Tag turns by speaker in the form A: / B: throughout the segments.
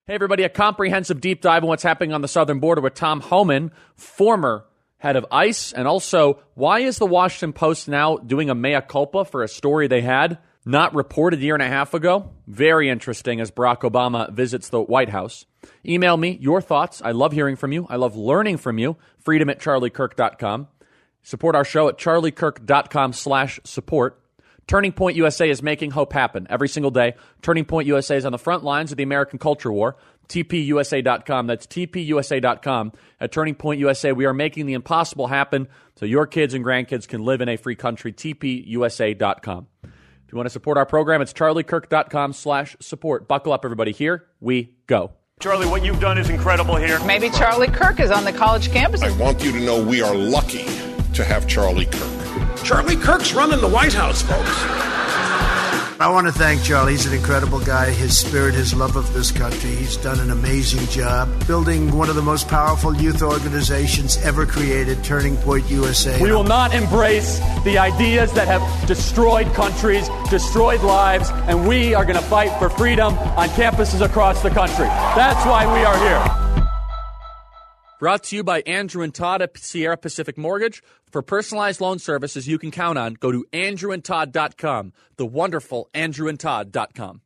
A: Hey, everybody, a comprehensive deep dive on what's happening on the southern border with Tom Homan, former head of ICE, and also why is the Washington Post now doing a mea culpa for a story they had not reported a year and a half ago? Very interesting as Barack Obama visits the White House. Email me your thoughts. I love hearing from you. I love learning from you. freedom@charliekirk.com. Support our show at charliekirk.com/support. Turning Point USA is making hope happen every single day. Turning Point USA is on the front lines of the American culture war. TPUSA.com. That's TPUSA.com. At Turning Point USA, we are making the impossible happen so your kids and grandkids can live in a free country. TPUSA.com. If you want to support our program, it's charliekirk.com/support. Buckle up, everybody. Here we go.
B: Charlie, what you've done is incredible here.
C: Maybe Charlie Kirk is on the college campus.
D: I want you to know we are lucky to have Charlie Kirk.
E: Charlie Kirk's running the White House, folks.
F: I want to thank Charlie. He's an incredible guy. His spirit, his love of this country. He's done an amazing job building one of the most powerful youth organizations ever created, Turning Point USA.
A: We will not embrace the ideas that have destroyed countries, destroyed lives, and we are going to fight for freedom on campuses across the country. That's why we are here. Brought to you by Andrew and Todd at Sierra Pacific Mortgage. For personalized loan services you can count on, go to andrewandtodd.com, the wonderful andrewandtodd.com.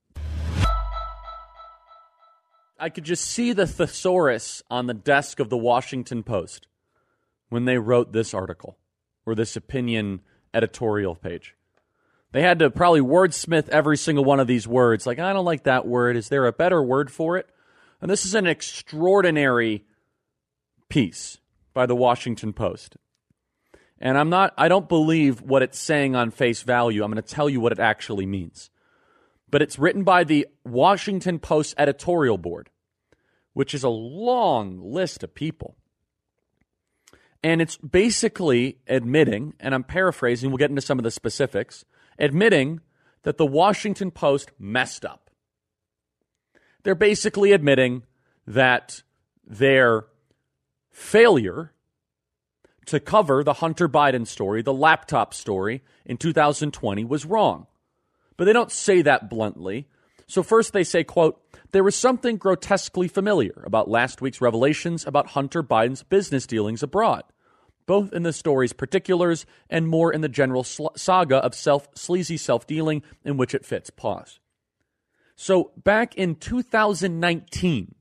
A: I could just see the thesaurus on the desk of the Washington Post when they wrote this article or this opinion editorial page. They had to probably wordsmith every single one of these words. Like, I don't like that word. Is there a better word for it? And this is an extraordinary piece by the Washington Post. And I don't believe what it's saying on face value. I'm going to tell you what it actually means. But it's written by the Washington Post editorial board, which is a long list of people. And it's basically admitting, and I'm paraphrasing, we'll get into some of the specifics, admitting that the Washington Post messed up. They're basically admitting that their failure to cover the Hunter Biden story, the laptop story in 2020 was wrong. But they don't say that bluntly. So first they say, quote, there was something grotesquely familiar about last week's revelations about Hunter Biden's business dealings abroad, both in the story's particulars and more in the general saga of sleazy self-dealing in which it fits. Pause. So back in 2019,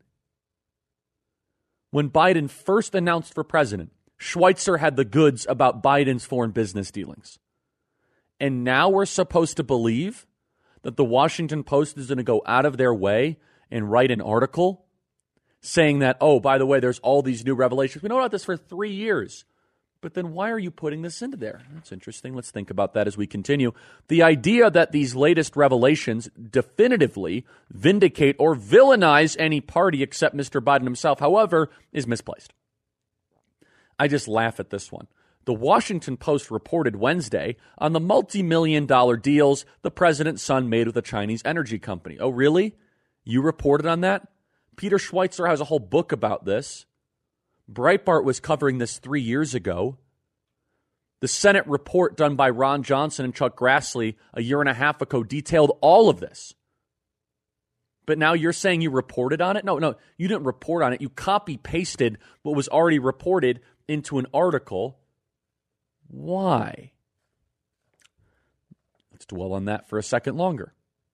A: when Biden first announced for president, Schweitzer had the goods about Biden's foreign business dealings. And now we're supposed to believe that the Washington Post is going to go out of their way and write an article saying that, oh, by the way, there's all these new revelations. We know about this for 3 years. But then why are you putting this into there? That's interesting. Let's think about that as we continue. The idea that these latest revelations definitively vindicate or villainize any party except Mr. Biden himself, however, is misplaced. I just laugh at this one. The Washington Post reported Wednesday on the multi-million-dollar deals the president's son made with a Chinese energy company. Oh, really? You reported on that? Peter Schweitzer has a whole book about this. Breitbart was covering this 3 years ago. The Senate report done by Ron Johnson and Chuck Grassley a year and a half ago detailed all of this. But now you're saying you reported on it? No, you didn't report on it. You copy-pasted what was already reported into an article. Why? Let's dwell on that for a second longer.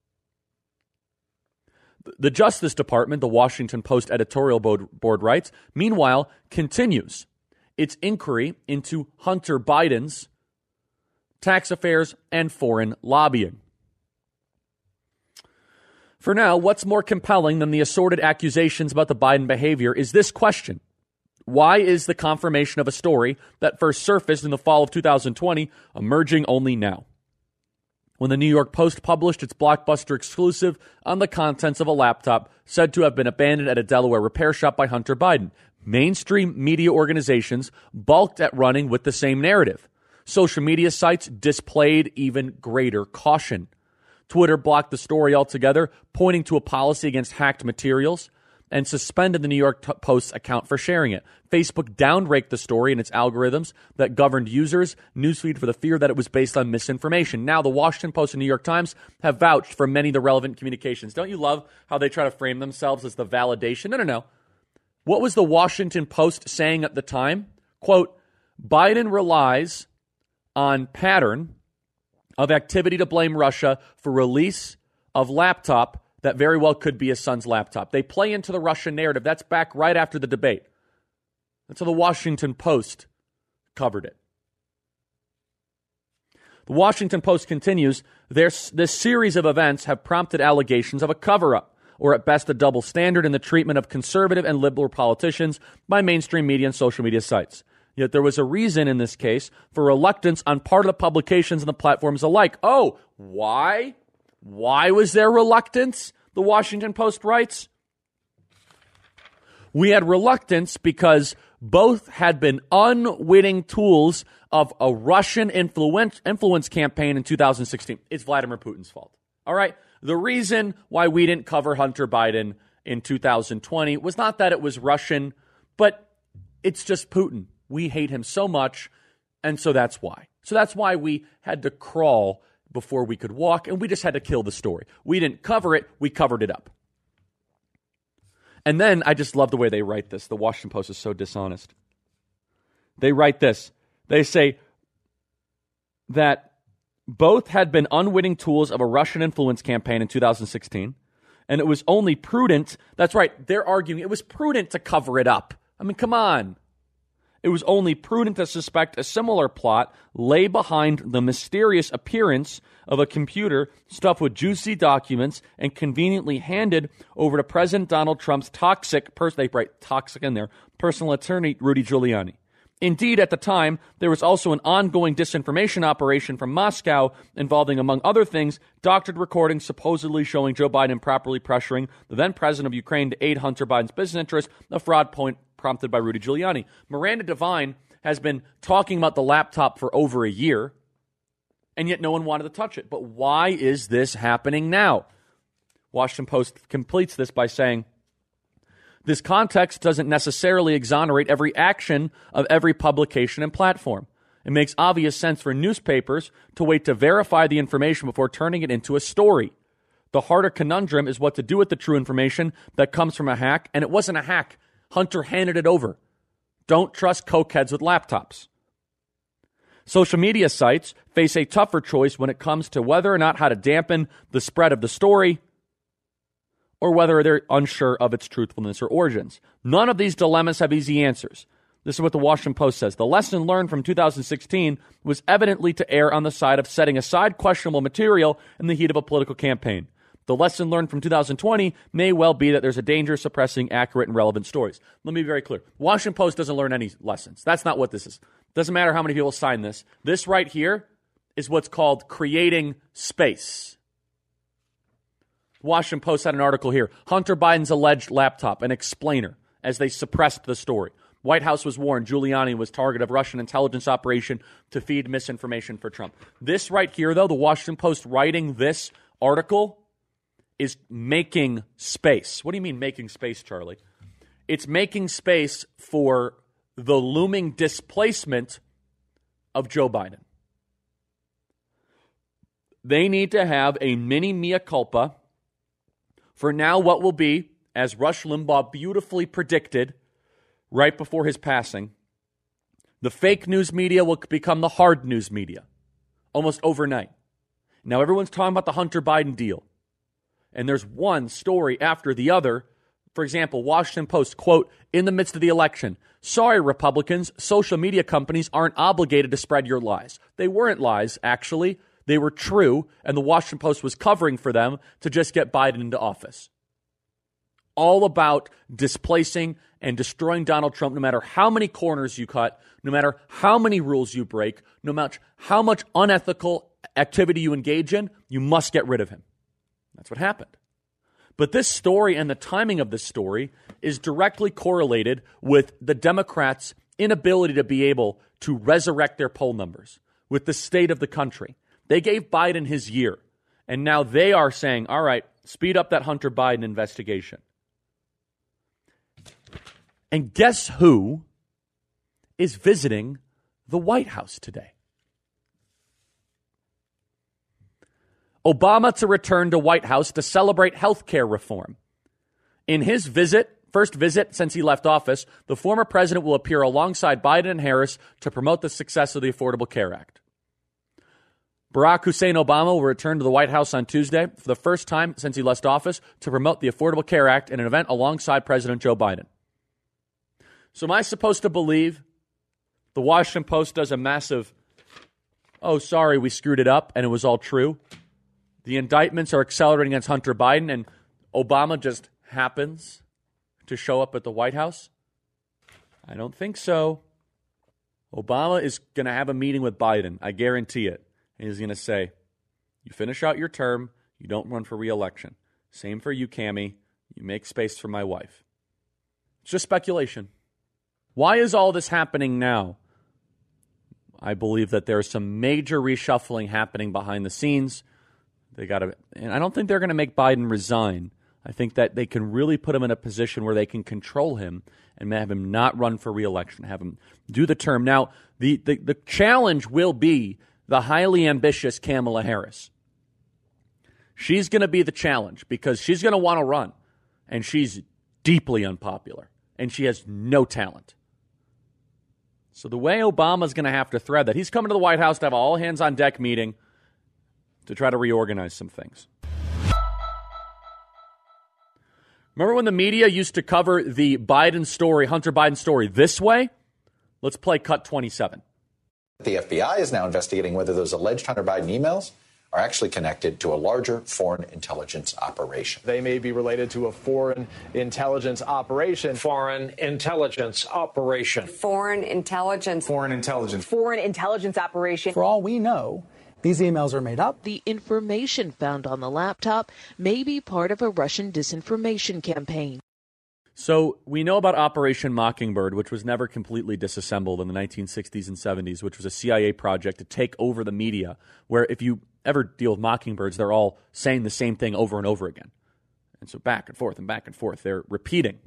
A: The Justice Department, the Washington Post editorial board writes, meanwhile, continues its inquiry into Hunter Biden's tax affairs and foreign lobbying. For now, what's more compelling than the assorted accusations about the Biden behavior is this question. Why is the confirmation of a story that first surfaced in the fall of 2020 emerging only now? When the New York Post published its blockbuster exclusive on the contents of a laptop said to have been abandoned at a Delaware repair shop by Hunter Biden, mainstream media organizations balked at running with the same narrative. Social media sites displayed even greater caution. Twitter blocked the story altogether, pointing to a policy against hacked materials. and suspended the New York Post's account for sharing it. Facebook downranked the story in its algorithms that governed users' newsfeed for the fear that it was based on misinformation. Now, the Washington Post and New York Times have vouched for many of the relevant communications. Don't you love how they try to frame themselves as the validation? No. What was the Washington Post saying at the time? Quote, Biden relies on pattern of activity to blame Russia for release of laptop that very well could be his son's laptop. They play into the Russian narrative. That's back right after the debate. That's how the Washington Post covered it. The Washington Post continues, this series of events have prompted allegations of a cover-up, or at best a double standard in the treatment of conservative and liberal politicians by mainstream media and social media sites. Yet there was a reason in this case for reluctance on part of the publications and the platforms alike. Oh, why? Why was there reluctance? The Washington Post writes. We had reluctance because both had been unwitting tools of a Russian influence campaign in 2016. It's Vladimir Putin's fault. All right? The reason why we didn't cover Hunter Biden in 2020 was not that it was Russian, but it's just Putin. We hate him so much, and so that's why. So that's why we had to crawl before we could walk, and we just had to kill the story. We didn't cover it, we covered it up. And then I just love the way they write this. The Washington Post is so dishonest. They write this. They say that both had been unwitting tools of a Russian influence campaign in 2016, and it was only prudent. That's right, they're arguing it was prudent to cover it up. I mean, come on. It was only prudent to suspect a similar plot lay behind the mysterious appearance of a computer stuffed with juicy documents and conveniently handed over to President Donald Trump's toxic personal attorney, Rudy Giuliani. Indeed, at the time, there was also an ongoing disinformation operation from Moscow involving, among other things, doctored recordings supposedly showing Joe Biden improperly pressuring the then president of Ukraine to aid Hunter Biden's business interests, a fraud point prompted by Rudy Giuliani. Miranda Devine has been talking about the laptop for over a year, and yet no one wanted to touch it. But why is this happening now? Washington Post completes this by saying, this context doesn't necessarily exonerate every action of every publication and platform. It makes obvious sense for newspapers to wait to verify the information before turning it into a story. The harder conundrum is what to do with the true information that comes from a hack, and it wasn't a hack. Hunter handed it over. Don't trust cokeheads with laptops. Social media sites face a tougher choice when it comes to whether or not how to dampen the spread of the story or whether they're unsure of its truthfulness or origins. None of these dilemmas have easy answers. This is what the Washington Post says. The lesson learned from 2016 was evidently to err on the side of setting aside questionable material in the heat of a political campaign. The lesson learned from 2020 may well be that there's a danger of suppressing accurate and relevant stories. Let me be very clear. Washington Post doesn't learn any lessons. That's not what this is. Doesn't matter how many people sign this. This right here is what's called creating space. Washington Post had an article here. Hunter Biden's alleged laptop, an explainer, as they suppressed the story. White House was warned Giuliani was target of Russian intelligence operation to feed misinformation for Trump. This right here, though, the Washington Post writing this article is making space. What do you mean making space, Charlie? It's making space for the looming displacement of Joe Biden. They need to have a mini mea culpa for now what will be, as Rush Limbaugh beautifully predicted right before his passing, the fake news media will become the hard news media almost overnight. Now everyone's talking about the Hunter Biden deal. And there's one story after the other. For example, Washington Post, quote, in the midst of the election, sorry, Republicans, social media companies aren't obligated to spread your lies. They weren't lies, actually. They were true, and the Washington Post was covering for them to just get Biden into office. All about displacing and destroying Donald Trump, no matter how many corners you cut, no matter how many rules you break, no matter how much unethical activity you engage in, you must get rid of him. That's what happened. But this story and the timing of this story is directly correlated with the Democrats' inability to be able to resurrect their poll numbers, with the state of the country. They gave Biden his year, and now they are saying, all right, speed up that Hunter Biden investigation. And guess who is visiting the White House today? Obama to return to White House to celebrate health care reform. In his first visit since he left office, the former president will appear alongside Biden and Harris to promote the success of the Affordable Care Act. Barack Hussein Obama will return to the White House on Tuesday for the first time since he left office to promote the Affordable Care Act in an event alongside President Joe Biden. So am I supposed to believe the Washington Post does a massive, oh, sorry, we screwed it up, and it was all true? The indictments are accelerating against Hunter Biden, and Obama just happens to show up at the White House? I don't think so. Obama is going to have a meeting with Biden. I guarantee it. And he's going to say, you finish out your term, you don't run for re-election. Same for you, Cammie. You make space for my wife. It's just speculation. Why is all this happening now? I believe that there's some major reshuffling happening behind the scenes. And I don't think they're going to make Biden resign. I think that they can really put him in a position where they can control him and have him not run for re-election, have him do the term. Now, the challenge will be the highly ambitious Kamala Harris. She's going to be the challenge because she's going to want to run, and she's deeply unpopular, and she has no talent. So the way Obama's going to have to thread that, he's coming to the White House to have an all-hands-on-deck meeting to try to reorganize some things. Remember when the media used to cover the Biden story, Hunter Biden story, this way? Let's play cut 27.
G: The FBI is now investigating whether those alleged Hunter Biden emails are actually connected to a larger foreign intelligence operation.
H: They may be related to a foreign intelligence operation.
I: Foreign intelligence operation.
J: Foreign intelligence.
H: Foreign intelligence.
J: Foreign intelligence operation.
K: For all we know, these emails are made up.
L: The information found on the laptop may be part of a Russian disinformation campaign.
A: So we know about Operation Mockingbird, which was never completely disassembled in the 1960s and 70s, which was a CIA project to take over the media, where if you ever deal with mockingbirds, they're all saying the same thing over and over again. And so back and forth and back and forth. They're repeating.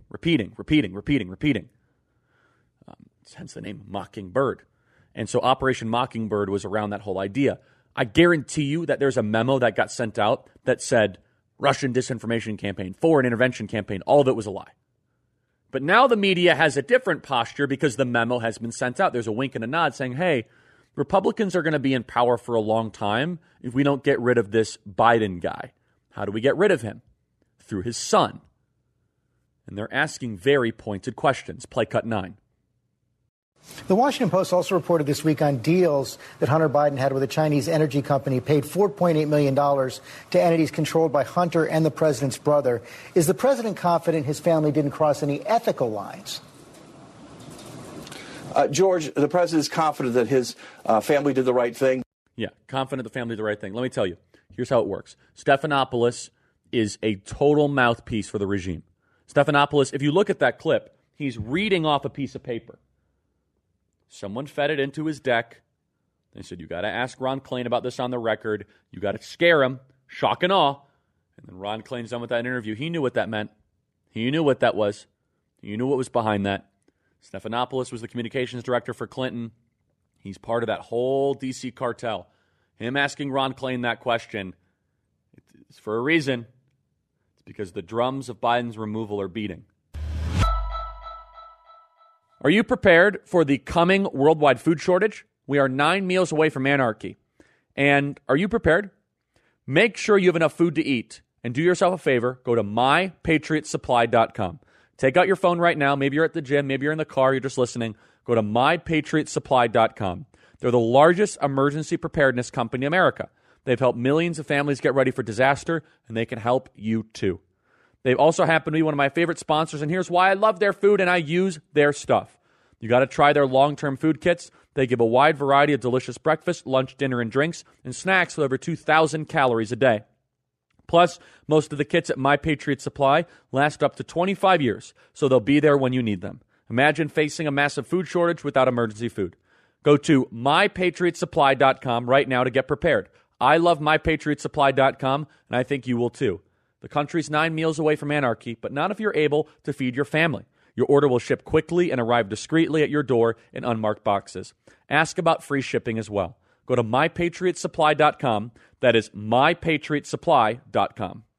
A: Hence the name Mockingbird. And so Operation Mockingbird was around that whole idea. I guarantee you that there's a memo that got sent out that said Russian disinformation campaign, foreign intervention campaign, all of it was a lie. But now the media has a different posture because the memo has been sent out. There's a wink and a nod saying, hey, Republicans are going to be in power for a long time if we don't get rid of this Biden guy. How do we get rid of him? Through his son. And they're asking very pointed questions. Play cut 9.
K: The Washington Post also reported this week on deals that Hunter Biden had with a Chinese energy company, paid $4.8 million to entities controlled by Hunter and the president's brother. Is the president confident his family didn't cross any ethical lines?
M: George, the president is confident that his family did the right thing.
A: Yeah, confident the family did the right thing. Let me tell you, here's how it works. Stephanopoulos is a total mouthpiece for the regime. Stephanopoulos, if you look at that clip, he's reading off a piece of paper. Someone fed it into his deck. They said, you got to ask Ron Klain about this on the record. You got to scare him, shock and awe. And then Ron Klain's done with that interview. He knew what that meant. He knew what that was. He knew what was behind that. Stephanopoulos was the communications director for Clinton. He's part of that whole D.C. cartel. Him asking Ron Klain that question, it's for a reason. It's because the drums of Biden's removal are beating. Are you prepared for the coming worldwide food shortage? We are 9 meals away from anarchy. And are you prepared? Make sure you have enough food to eat. And do yourself a favor, go to mypatriotsupply.com. Take out your phone right now. Maybe you're at the gym. Maybe you're in the car. You're just listening. Go to mypatriotsupply.com. They're the largest emergency preparedness company in America. They've helped millions of families get ready for disaster, and they can help you too. They've also happened to be one of my favorite sponsors, and here's why I love their food and I use their stuff. You got to try their long-term food kits. They give a wide variety of delicious breakfast, lunch, dinner, and drinks, and snacks with over 2,000 calories a day. Plus, most of the kits at My Patriot Supply last up to 25 years, so they'll be there when you need them. Imagine facing a massive food shortage without emergency food. Go to mypatriotsupply.com right now to get prepared. I love mypatriotsupply.com, and I think you will too. The country's 9 meals away from anarchy, but not if you're able to feed your family. Your order will ship quickly and arrive discreetly at your door in unmarked boxes. Ask about free shipping as well. Go to mypatriotsupply.com. That is mypatriotsupply.com.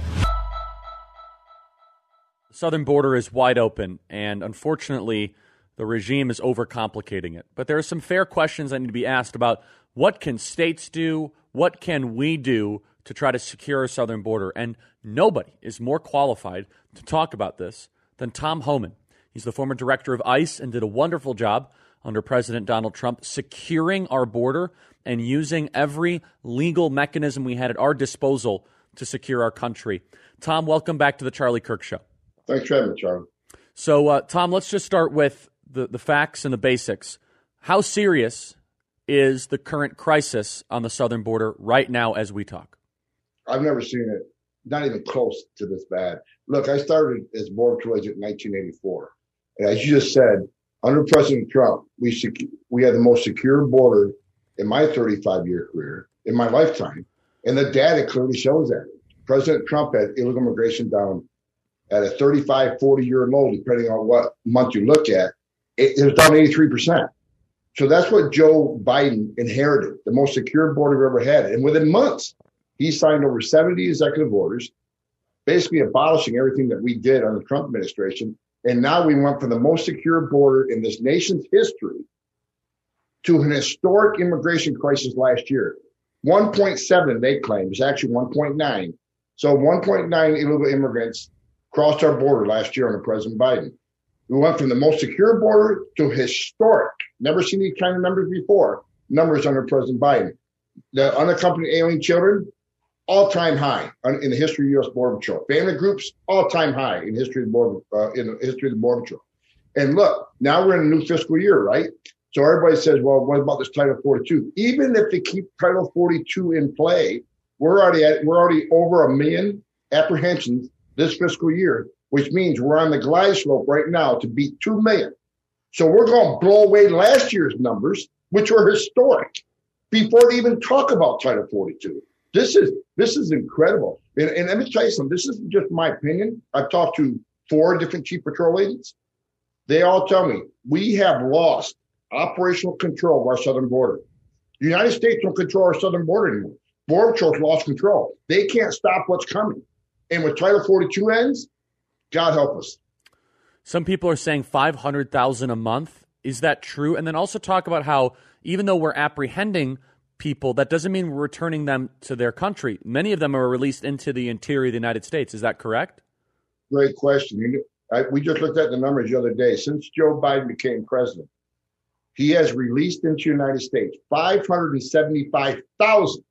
A: The southern border is wide open, and unfortunately, the regime is overcomplicating it. But there are some fair questions that need to be asked about what can states do, what can we do to try to secure our southern border. And nobody is more qualified to talk about this than Tom Homan. He's the former director of ICE and did a wonderful job under President Donald Trump securing our border and using every legal mechanism we had at our disposal to secure our country. Tom, welcome back to the Charlie Kirk Show.
N: Thanks for having me, Charlie.
A: So, Tom, let's just start with the facts and the basics. How serious is the current crisis on the southern border right now as we talk?
N: I've never seen it, not even close to this bad. Look, I started as Border Patrol agent in 1984. And as you just said, under President Trump, we had the most secure border in my 35-year career, in my lifetime. And the data clearly shows that. President Trump had illegal immigration down at a 35, 40-year low, depending on what month you look at. It was down 83%. So that's what Joe Biden inherited, the most secure border we've ever had. And within months, he signed over 70 executive orders, basically abolishing everything that we did under the Trump administration. And now we went from the most secure border in this nation's history to an historic immigration crisis last year. 1.7, they claim, is actually 1.9. So 1.9 illegal immigrants crossed our border last year under President Biden. We went from the most secure border to historic, never seen these kind of numbers before, numbers under President Biden. The unaccompanied alien children, all-time high in the history of U.S. Border Patrol. Family groups, all-time high in history of the Border Patrol. And look, now we're in a new fiscal year, right? So everybody says, well, what about this Title 42? Even if they keep Title 42 in play, we're already over 1 million apprehensions this fiscal year, which means we're on the glide slope right now to beat 2 million. So we're going to blow away last year's numbers, which were historic, before they even talk about Title 42. This is incredible. And let me tell you something. This isn't just my opinion. I've talked to 4 different chief patrol agents. They all tell me we have lost operational control of our southern border. The United States don't control our southern border anymore. Border Patrol's lost control. They can't stop what's coming. And when Title 42 ends, God help us.
A: Some people are saying 500,000 a month. Is that true? And then also talk about how even though we're apprehending people, that doesn't mean we're returning them to their country. Many of them are released into the interior of the United States. Is that correct?
N: Great question. We just looked at the numbers the other day. Since Joe Biden became president, he has released into the United States 575,000.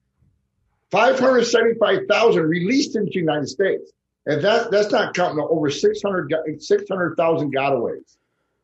N: 575,000 released into the United States. And that's not counting over 600,000 gotaways.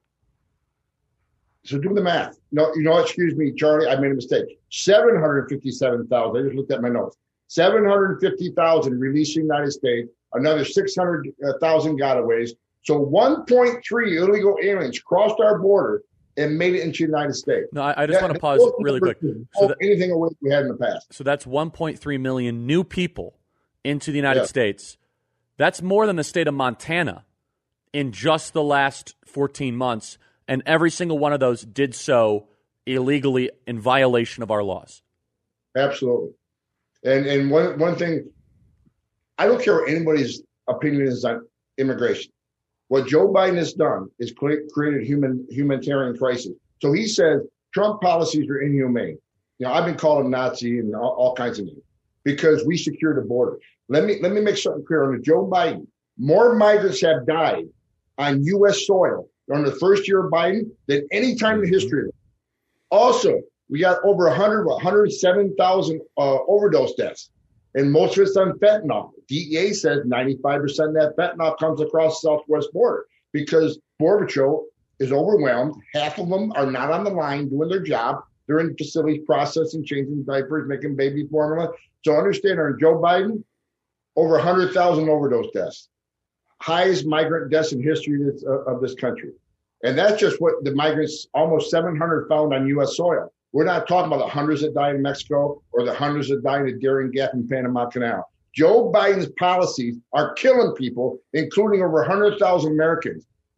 N: So do the math. No, excuse me, Charlie, I made a mistake. 757,000. I just looked at my notes. 750,000 released in the United States, another 600,000 gotaways. So 1.3 illegal aliens crossed our border and made it into the United States.
A: No, I just want to pause really quick.
N: So anything away we had in the past.
A: So that's 1.3 million new people into the United States. That's more than the state of Montana in just the last 14 months. And every single one of those did so illegally in violation of our laws.
N: Absolutely. And one thing, I don't care what anybody's opinion is on immigration. What Joe Biden has done is created humanitarian crisis. So he says Trump policies are inhumane. I've been called a Nazi and all kinds of names because we secured the border. Let me make something clear. Under Joe Biden, more migrants have died on U.S. soil during the first year of Biden than any time in the history of it. Also, we got over 107,000 overdose deaths, and most of it's on fentanyl. DEA says 95% of that fentanyl comes across the southwest border because Border Patrol is overwhelmed. Half of them are not on the line doing their job. They're in facilities processing, changing diapers, making baby formula. So understand, under Joe Biden, over 100,000 overdose deaths. Highest migrant deaths in history of this country. And that's just what the migrants, almost 700 found on U.S. soil. We're not talking about the hundreds that died in Mexico or the hundreds that died in Darien Gap and Panama Canal. Joe Biden's policies are killing people, including over 100,000 Americans.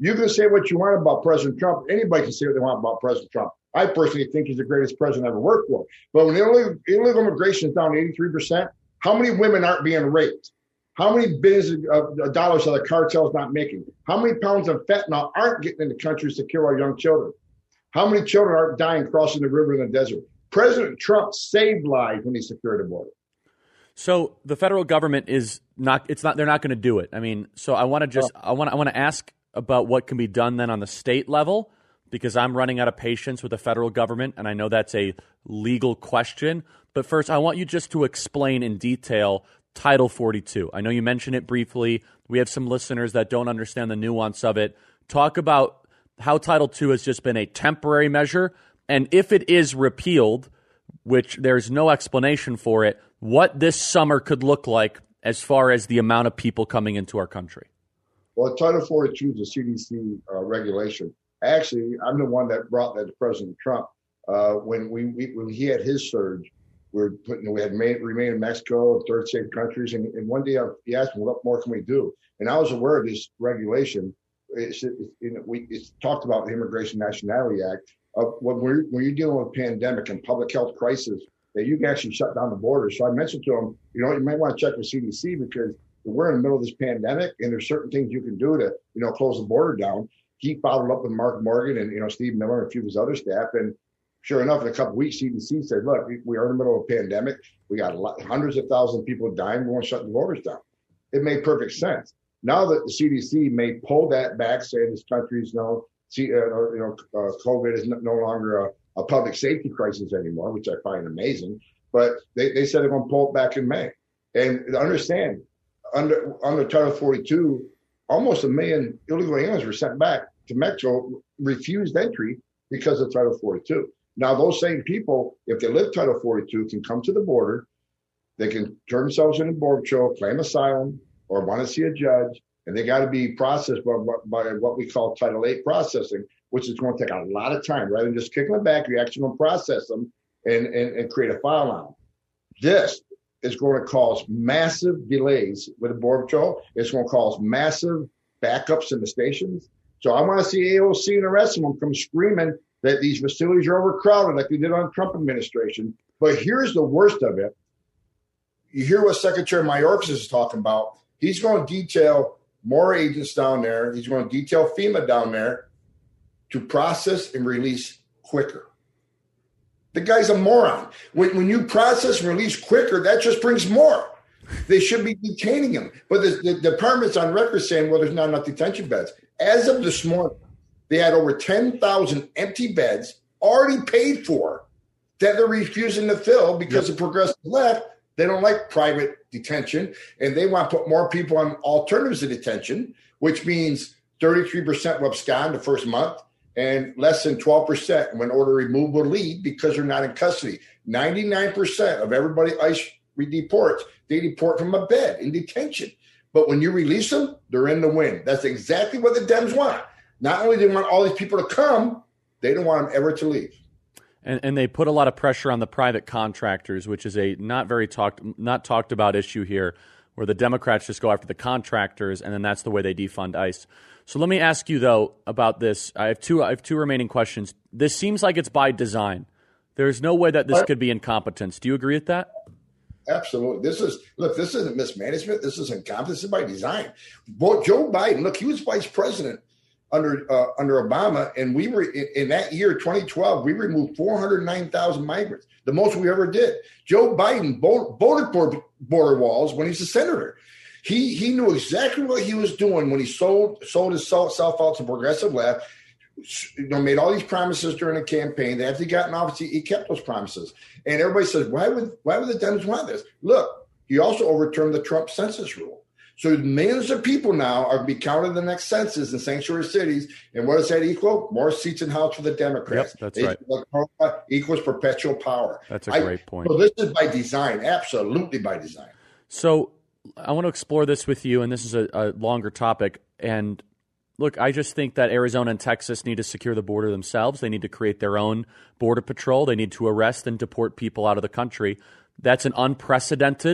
N: You can say what you want about President Trump. Anybody can say what they want about President Trump. I personally think he's the greatest president I've ever worked for. But when illegal immigration is down 83%, how many women aren't being raped? How many billions of dollars are the cartels not making? How many pounds of fentanyl aren't getting into countries to kill our young children? How many children aren't dying crossing the river in the desert? President Trump saved lives when he secured the border.
A: So the federal government is not. It's not. They're not going to do it. I mean, so I want to ask about what can be done then on the state level, because I'm running out of patience with the federal government, and I know that's a legal question. But first, I want you just to explain in detail Title 42. I know you mentioned it briefly. We have some listeners that don't understand the nuance of it. Talk about how Title II has just been a temporary measure, and if it is repealed, which there's no explanation for it, what this summer could look like as far as the amount of people coming into our country. Well,
N: Title 42 is a CDC regulation. Actually, I'm the one that brought that to President Trump. When he had his surge, we had remained in Mexico and third safe countries. And one day he asked me, what more can we do? And I was aware of this regulation. It's talked about the Immigration Nationality Act. When you're dealing with a pandemic and public health crisis, that you can actually shut down the border. So I mentioned to him, you might want to check with CDC because we're in the middle of this pandemic and there's certain things you can do to, close the border down. He followed up with Mark Morgan and, Steve Miller and a few of his other staff. And sure enough, in a couple of weeks, CDC said, look, we are in the middle of a pandemic. We got hundreds of thousands of people dying. We want to shut the borders down. It made perfect sense. Now that the CDC may pull that back, say this country's COVID is no longer a public safety crisis anymore, which I find amazing. But they said they're going to pull it back in May. And understand, under Title 42, almost 1 million illegal aliens were sent back to Mexico, refused entry because of Title 42. Now, those same people, if they live Title 42, can come to the border. They can turn themselves into Border Patrol, claim asylum, or want to see a judge. And they got to be processed by what we call Title 8 processing, which is going to take a lot of time. Rather than just kicking them back, you actually going to process them and create a file on them. This is going to cause massive delays with the Border Patrol. It's going to cause massive backups in the stations. So I want to see AOC and the rest of them come screaming that these facilities are overcrowded like they did on the Trump administration. But here's the worst of it. You hear what Secretary Mayorkas is talking about. He's going to detail more agents down there. He's going to detail FEMA down there to process and release quicker. The guy's a moron. When you process and release quicker, that just brings more. They should be detaining him. But the department's on record saying, well, there's not enough detention beds. As of this morning, they had over 10,000 empty beds already paid for that they're refusing to fill because the progressive left, they don't like private detention, and they want to put more people on alternatives to detention, which means 33% will abscond the first month and less than 12% when order removed will leave because they're not in custody. 99% of everybody ICE deports, they deport from a bed in detention. But when you release them, they're in the wind. That's exactly what the Dems want. Not only do they want all these people to come, they don't want them ever to leave.
A: And they put a lot of pressure on the private contractors, which is a not talked about issue here, where the Democrats just go after the contractors, and then that's the way they defund ICE. So let me ask you, though, about this. I have two remaining questions. This seems like it's by design. There's no way that this could be incompetence. Do you agree with that?
N: Absolutely. This isn't mismanagement. This is incompetence. This is by design. Joe Biden, look, he was vice president under Obama, and we were in that year, 2012, we removed 409,000 migrants, the most we ever did. Joe Biden voted for border walls when he's a senator. He knew exactly what he was doing when he sold himself out to progressive left. Made all these promises during the campaign. After he got in office, he kept those promises. And everybody says, why would the Dems want this? Look, he also overturned the Trump census rule. So millions of people now are going to be counted in the next census in sanctuary cities. And what does that equal? More seats in House for the Democrats.
A: Yep, that's right.
N: Equals perpetual power.
A: That's a great point.
N: So this is by design, absolutely by design.
A: So I want to explore this with you, and this is a longer topic. And look, I just think that Arizona and Texas need to secure the border themselves. They need to create their own border patrol. They need to arrest and deport people out of the country. That's an unprecedented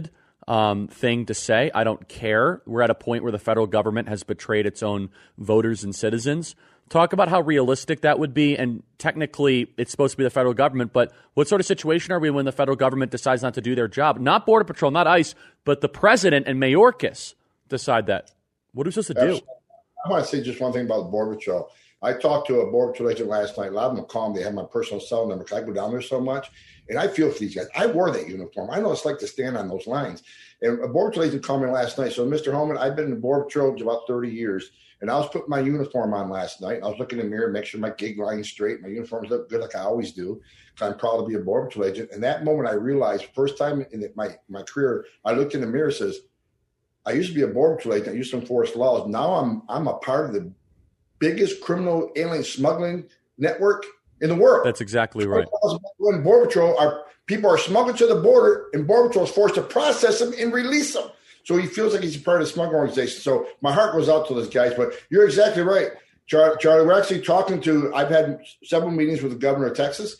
A: thing to say. I don't care. We're at a point where the federal government has betrayed its own voters and citizens. Talk about how realistic that would be. And technically, it's supposed to be the federal government. But what sort of situation are we when the federal government decides not to do their job? Not Border Patrol, not ICE, but the president and Mayorkas decide that. What are we supposed to do?
N: I want to say just one thing about the Border Patrol. I talked to a Border Patrol agent last night. A lot of them call me. They have my personal cell number because I go down there so much. And I feel for these guys. I wore that uniform. I know it's like to stand on those lines. And a Border Patrol agent called me last night. So, Mr. Holman, I've been in the Border Patrol for about 30 years. And I was putting my uniform on last night. I was looking in the mirror, make sure my gig line's straight. My uniforms look good like I always do. I'm proud to be a Border Patrol agent. And that moment I realized, first time in my career, I looked in the mirror and says, I used to be a Border Patrol agent. I used to enforce laws. Now I'm a part of the biggest criminal alien smuggling network in the world.
A: That's exactly right.
N: When Border Patrol, people are smuggled to the border, and Border Patrol is forced to process them and release them. So he feels like he's a part of the smuggling organization. So my heart goes out to those guys. But you're exactly right, Charlie. We're actually talking to. I've had several meetings with the governor of Texas.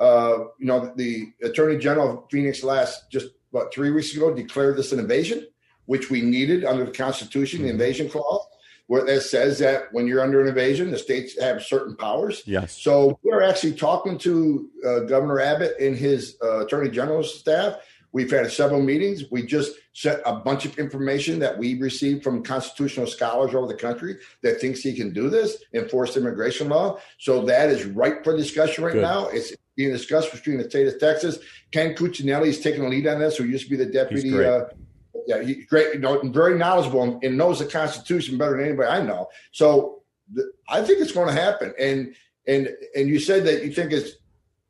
N: The Attorney General of Phoenix just about 3 weeks ago declared this an invasion, which we needed under the Constitution, the invasion clause, where that says that when you're under an invasion, the states have certain powers.
A: Yes.
N: So we're actually talking to Governor Abbott and his Attorney General's staff. We've had several meetings. We just sent a bunch of information that we received from constitutional scholars over the country that thinks he can do this, enforce immigration law. So that is ripe for discussion right now. It's being discussed between the state of Texas. Ken Cuccinelli is taking the lead on this, who used to be the deputy. He's great, very knowledgeable and knows the Constitution better than anybody I know. So I think it's going to happen. And you said that you think it's,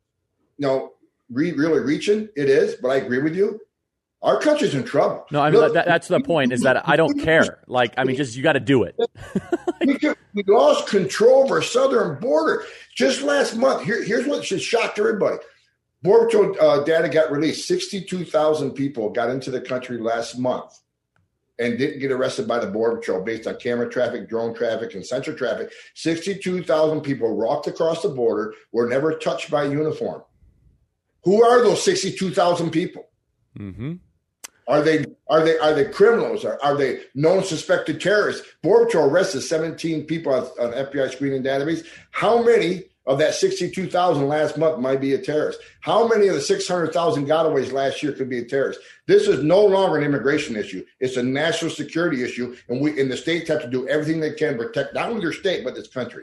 N: really reaching. It is, but I agree with you. Our country's in trouble.
A: No, I mean, that's the point, is that I don't care. You got to do it.
N: we lost control of our southern border. Just last month, here's what should shock everybody. Border Patrol data got released. 62,000 people got into the country last month and didn't get arrested by the Border Patrol based on camera traffic, drone traffic, and sensor traffic. 62,000 people walked across the border, were never touched by a uniform. Who are those 62,000 people?
A: Mm-hmm.
N: Are they criminals? Are they known suspected terrorists? Border Patrol arrested 17 people on FBI screening database. How many of that 62,000 last month might be a terrorist? How many of the 600,000 gotaways last year could be a terrorist? This is no longer an immigration issue. It's a national security issue, and the states have to do everything they can to protect not only their state but this country.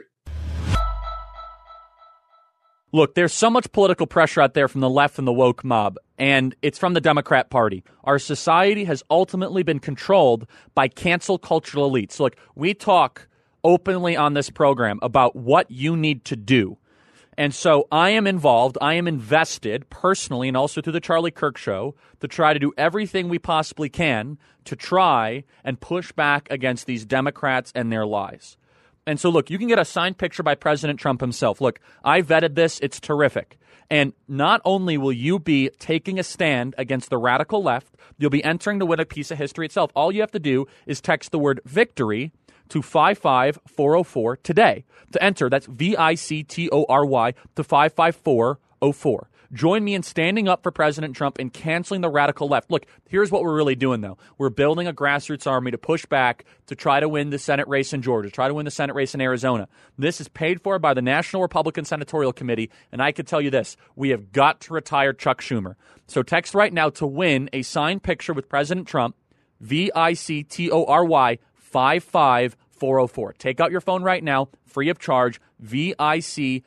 A: Look, there's so much political pressure out there from the left and the woke mob, and it's from the Democrat Party. Our society has ultimately been controlled by cancel cultural elites. So, look, we talk openly on this program about what you need to do. And so I am involved, I am invested personally, and also through the Charlie Kirk Show, to try to do everything we possibly can to try and push back against these Democrats and their lies. And so, look, you can get a signed picture by President Trump himself. Look, I vetted this. It's terrific. And not only will you be taking a stand against the radical left, you'll be entering to win a piece of history itself. All you have to do is text the word victory to 55404 today. To enter, that's VICTORY to 55404. Join me in standing up for President Trump and canceling the radical left. Look, here's what we're really doing, though. We're building a grassroots army to push back to try to win the Senate race in Georgia, try to win the Senate race in Arizona. This is paid for by the National Republican Senatorial Committee, and I can tell you this, we have got to retire Chuck Schumer. So text right now to win a signed picture with President Trump, VICTORY 55404. Take out your phone right now, free of charge, VICTORY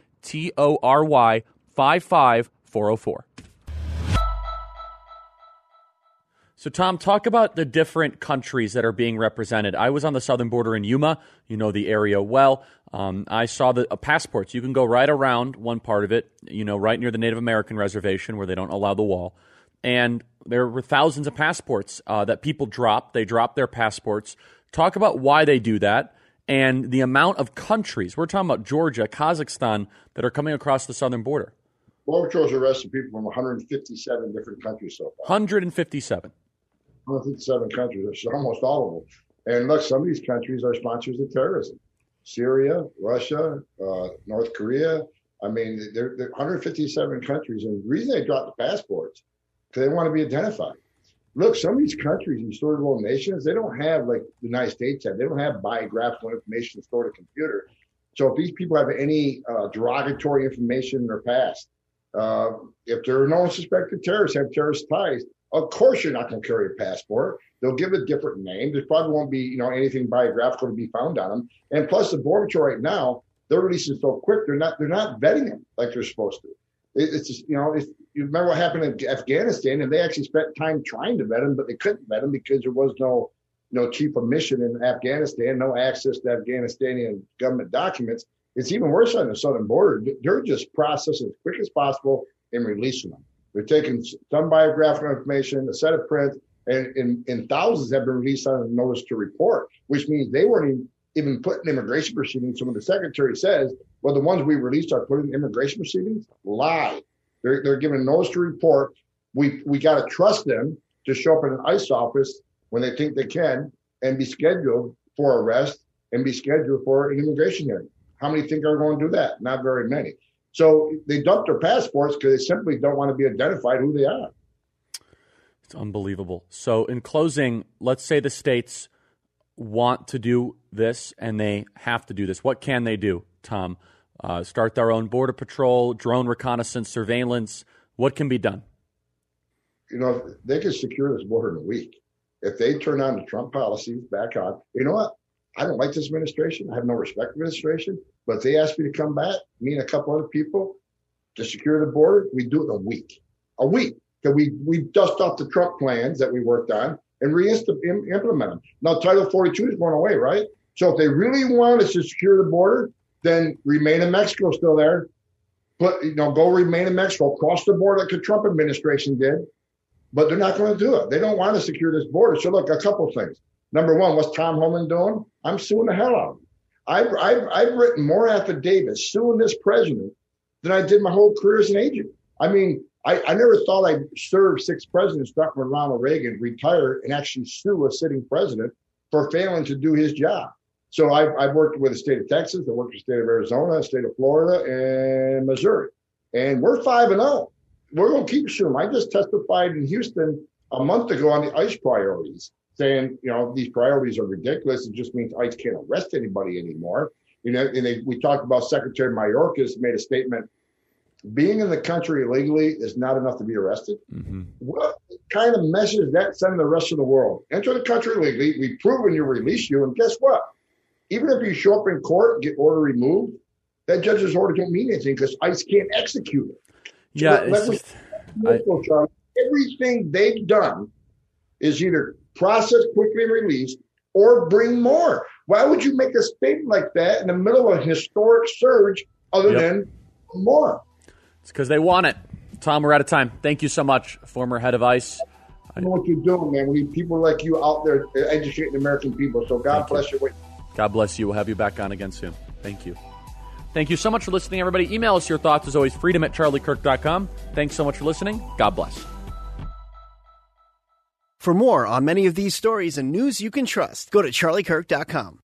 A: 55404. So, Tom, talk about the different countries that are being represented. I was on the southern border in Yuma. You know the area well. I saw the passports. You can go right around one part of it, right near the Native American reservation where they don't allow the wall. And there were thousands of passports that people dropped. They dropped their passports. Talk about why they do that and the amount of countries. We're talking about Georgia, Kazakhstan, that are coming across the southern border.
N: Border Patrol's arrested people from 157 different countries so far.
A: 157
N: countries. That's almost all of them. And look, some of these countries are sponsors of terrorism. Syria, Russia, North Korea. I mean, they're 157 countries. And the reason they dropped the passports, because they want to be identified. look, some of these countries, these third world nations, they don't have, like the United States have, they don't have biographical information stored in a computer. So if these people have any derogatory information in their past, if there are no suspected terrorists, have terrorist ties, of course you're not going to carry a passport. They'll give a different name. There probably won't be, anything biographical to be found on them. And plus, the Border Patrol right now, they're releasing so quick. They're not vetting them like they're supposed to. It's just, you remember what happened in Afghanistan, and they actually spent time trying to vet them, but they couldn't vet them because there was no chief of mission in Afghanistan, no access to Afghanistani government documents. It's even worse on the southern border. They're just processing as quick as possible and releasing them. They're taking some biographical information, a set of prints, and thousands have been released on a notice to report, which means they weren't even put in immigration proceedings. So when the secretary says, well, the ones we released are put in immigration proceedings, lie. They're given notice to report. We got to trust them to show up in an ICE office when they think they can and be scheduled for arrest and be scheduled for an immigration hearing. How many think are going to do that? Not very many. So they dump their passports because they simply don't want to be identified who they are.
A: It's unbelievable. So in closing, let's say the states want to do this and they have to do this. What can they do, Tom? Start their own border patrol, drone reconnaissance, surveillance. What can be done?
N: They could secure this border in a week. If they turn on the Trump policies back on, you know what? I don't like this administration. I have no respect for the administration. But if they ask me to come back, me and a couple other people, to secure the border, we do it in a week. A week. Because we dust off the Trump plans that we worked on and implement them. Now, Title 42 is going away, right? So if they really want us to secure the border, then remain in Mexico still there. But, go remain in Mexico, cross the border like the Trump administration did. But they're not going to do it. They don't want to secure this border. So look, a couple of things. Number one, what's Tom Homan doing? I'm suing the hell out of him. I've written more affidavits suing this president than I did my whole career as an agent. I mean, I never thought I'd serve 6 presidents, starting with Ronald Reagan, retire, and actually sue a sitting president for failing to do his job. So I've worked with the state of Texas, I worked with the state of Arizona, the state of Florida, and Missouri. And we're 5-0. We're going to keep suing. I just testified in Houston a month ago on the ICE priorities, saying, these priorities are ridiculous. It just means ICE can't arrest anybody anymore. We talked about Secretary Mayorkas made a statement. Being in the country illegally is not enough to be arrested. Mm-hmm. What kind of message does that send to the rest of the world? Enter the country illegally. We've proven you release you. And guess what? Even if you show up in court and get order removed, that judge's order don't mean anything because ICE can't execute it.
A: Yeah,
N: everything they've done is either process quickly and release or bring more. Why would you make a statement like that in the middle of a historic surge other than more?
A: It's because they want it. Tom, we're out of time. Thank you so much, former head of ICE.
N: I know what you're doing, man. We need people like you out there educating the American people. So God bless you.
A: God bless you. We'll have you back on again soon. Thank you. Thank you so much for listening, everybody. Email us your thoughts, as always, freedom@charliekirk.com. Thanks so much for listening. God bless.
O: For more on many of these stories and news you can trust, go to charliekirk.com.